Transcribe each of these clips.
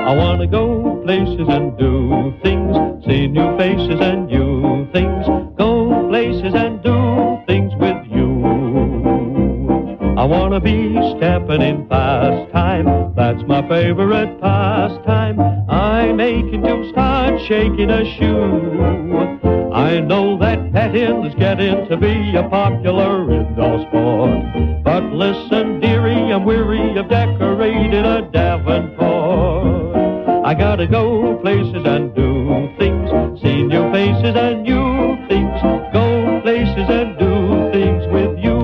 I want to go places and do things, see new faces and new things, go places and do things with you. I want to be stepping in fast time, that's my favorite pastime. I'm aching to start shaking a shoe. I know that petting is getting to be a popular indoor sport, but listen, dearie, I'm weary of decorating a Davenport. I gotta go places and do things, see new faces and new things, go places and do things with you.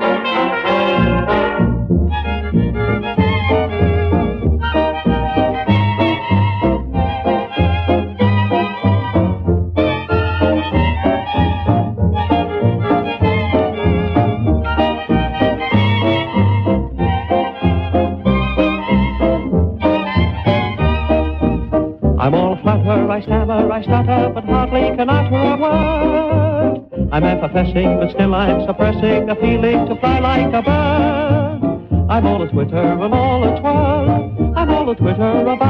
I'm all flutter, I stammer, I stutter, but hardly can utter a word. I'm effervescing, but still I'm suppressing a feeling to fly like a bird. I'm all a twitter and all a twirl, I'm all a twitter about